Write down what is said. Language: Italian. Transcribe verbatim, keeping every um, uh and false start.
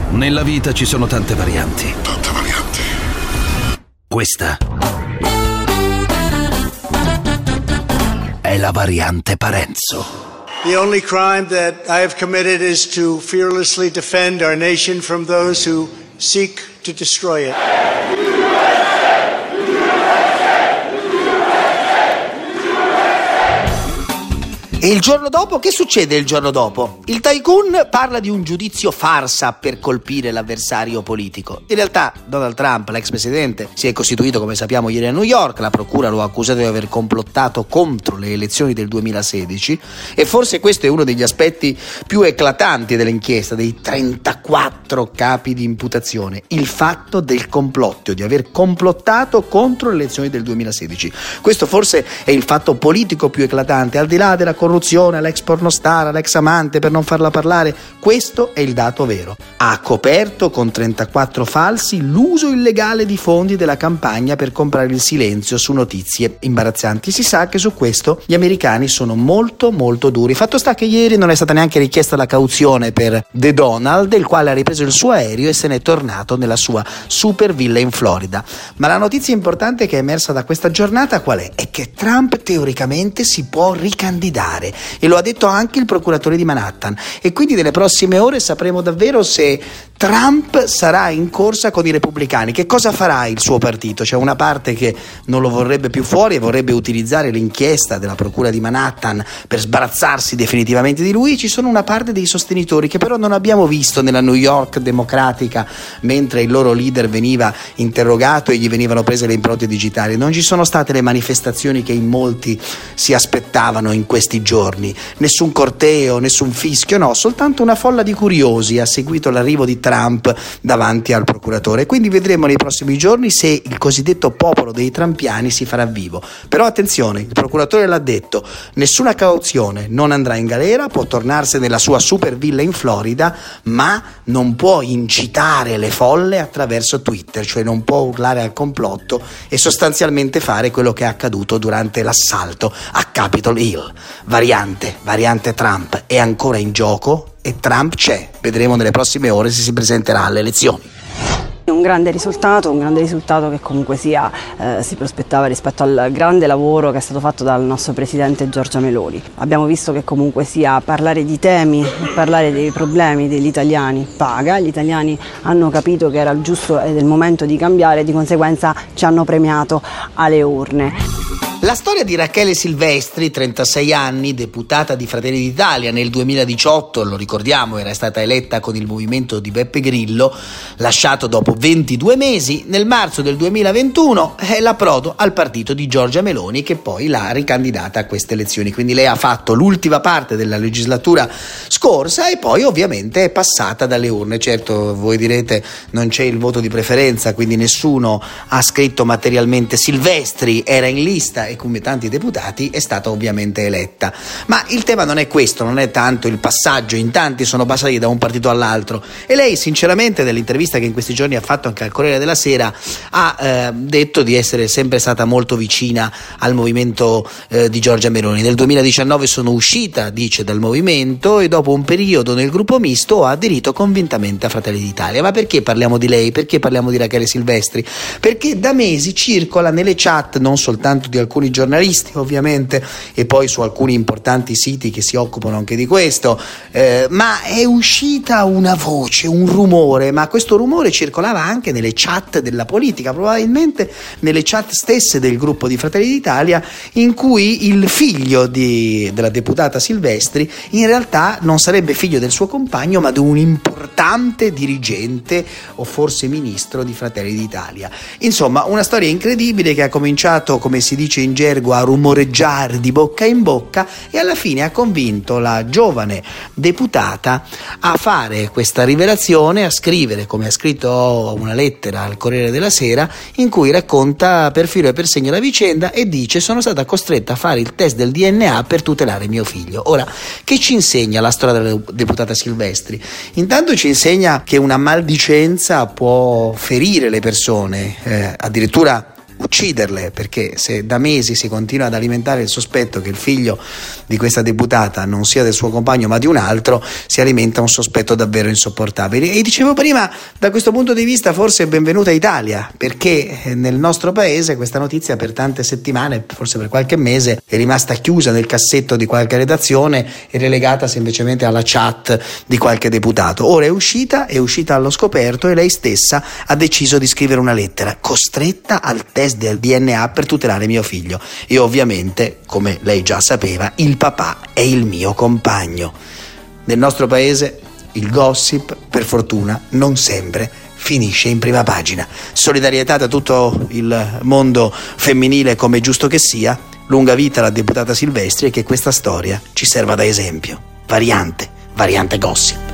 Nella vita ci sono tante varianti. Tante varianti. Questa è la variante Parenzo. The only crime that I have committed is to fearlessly defend our nation from those who seek to destroy it. E il giorno dopo? Che succede il giorno dopo? Il tycoon parla di un giudizio farsa per colpire l'avversario politico. In realtà Donald Trump, l'ex presidente, si è costituito, come sappiamo, ieri a New York. La procura lo ha accusato di aver complottato contro le elezioni del duemilasedici e forse questo è uno degli aspetti più eclatanti dell'inchiesta, dei trentaquattro capi di imputazione. Il fatto del complotto, di aver complottato contro le elezioni del duemilasedici. Questo forse è il fatto politico più eclatante, al di là della corruzione, all'ex pornostar, all'ex amante, per non farla parlare. Questo è il dato vero. Ha coperto con trentaquattro falsi l'uso illegale di fondi della campagna per comprare il silenzio su notizie imbarazzanti. Si sa che su questo gli americani sono molto molto duri. Fatto sta che ieri non è stata neanche richiesta la cauzione per The Donald, il quale ha ripreso il suo aereo e se n'è tornato nella sua super villa in Florida. Ma la notizia importante che è emersa da questa giornata qual è? È che Trump teoricamente si può ricandidare. E lo ha detto anche il procuratore di Manhattan, e quindi nelle prossime ore sapremo davvero se Trump sarà in corsa con i repubblicani. Che cosa farà il suo partito? C'è una parte che non lo vorrebbe più fuori e vorrebbe utilizzare l'inchiesta della procura di Manhattan per sbarazzarsi definitivamente di lui. Ci sono una parte dei sostenitori che però non abbiamo visto nella New York democratica mentre il loro leader veniva interrogato e gli venivano prese le impronte digitali. Non ci sono state le manifestazioni che in molti si aspettavano in questi giorni. giorni, nessun corteo, nessun fischio, no, soltanto una folla di curiosi ha seguito l'arrivo di Trump davanti al procuratore. Quindi vedremo nei prossimi giorni se il cosiddetto popolo dei trampiani si farà vivo. Però attenzione, il procuratore l'ha detto, nessuna cauzione, non andrà in galera, può tornarsene nella sua super villa in Florida, ma non può incitare le folle attraverso Twitter, cioè non può urlare al complotto e sostanzialmente fare quello che è accaduto durante l'assalto a Capitol Hill. Variante, variante Trump è ancora in gioco e Trump c'è. Vedremo nelle prossime ore se si presenterà alle elezioni. Un grande risultato, un grande risultato che comunque sia eh, si prospettava rispetto al grande lavoro che è stato fatto dal nostro presidente Giorgia Meloni. Abbiamo visto che comunque sia parlare di temi, parlare dei problemi degli italiani paga, gli italiani hanno capito che era il giusto ed è il momento di cambiare, di conseguenza ci hanno premiato alle urne. La storia di Rachele Silvestri, trentasei anni, deputata di Fratelli d'Italia, nel duemiladiciotto, lo ricordiamo, era stata eletta con il movimento di Beppe Grillo, lasciato dopo ventidue mesi, nel marzo del duemilaventuno è l'approdo al partito di Giorgia Meloni, che poi l'ha ricandidata a queste elezioni. Quindi lei ha fatto l'ultima parte della legislatura scorsa e poi ovviamente è passata dalle urne. Certo, voi direte non c'è il voto di preferenza, quindi nessuno ha scritto materialmente Silvestri, era in lista e come tanti deputati è stata ovviamente eletta. Ma il tema non è questo, non è tanto il passaggio, in tanti sono passati da un partito all'altro e lei sinceramente nell'intervista che in questi giorni ha fatto anche al Corriere della Sera ha eh, detto di essere sempre stata molto vicina al movimento eh, di Giorgia Meloni. Nel duemiladiciannove sono uscita, dice, dal movimento e dopo un periodo nel gruppo misto ho aderito convintamente a Fratelli d'Italia. Ma perché parliamo di lei? Perché parliamo di Rachele Silvestri? Perché da mesi circola nelle chat, non soltanto di alcuni giornalisti ovviamente e poi su alcuni importanti siti che si occupano anche di questo, eh, ma è uscita una voce, un rumore, ma questo rumore circolava anche nelle chat della politica, probabilmente nelle chat stesse del gruppo di Fratelli d'Italia, in cui il figlio di, della deputata Silvestri in realtà non sarebbe figlio del suo compagno ma di un importante dirigente o forse ministro di Fratelli d'Italia. Insomma, una storia incredibile che ha cominciato, come si dice in gergo, a rumoreggiare di bocca in bocca e alla fine ha convinto la giovane deputata a fare questa rivelazione, a scrivere, come ha scritto una lettera al Corriere della Sera, in cui racconta per filo e per segno la vicenda e dice: sono stata costretta a fare il test del D N A per tutelare mio figlio. Ora, che ci insegna la storia della deputata Silvestri? Intanto ci insegna che una maldicenza può ferire le persone, eh, addirittura ucciderle, perché se da mesi si continua ad alimentare il sospetto che il figlio di questa deputata non sia del suo compagno ma di un altro, si alimenta un sospetto davvero insopportabile. E dicevo prima, da questo punto di vista forse è benvenuta Italia, perché nel nostro paese questa notizia per tante settimane, forse per qualche mese, è rimasta chiusa nel cassetto di qualche redazione e relegata semplicemente alla chat di qualche deputato. Ora è uscita, è uscita allo scoperto e lei stessa ha deciso di scrivere una lettera, costretta al test del D N A per tutelare mio figlio. E ovviamente, come lei già sapeva, il papà è il mio compagno. Nel nostro paese il gossip, per fortuna, non sempre finisce in prima pagina. Solidarietà da tutto il mondo femminile, come è giusto che sia. Lunga vita alla deputata Silvestri e che questa storia ci serva da esempio. Variante, variante gossip.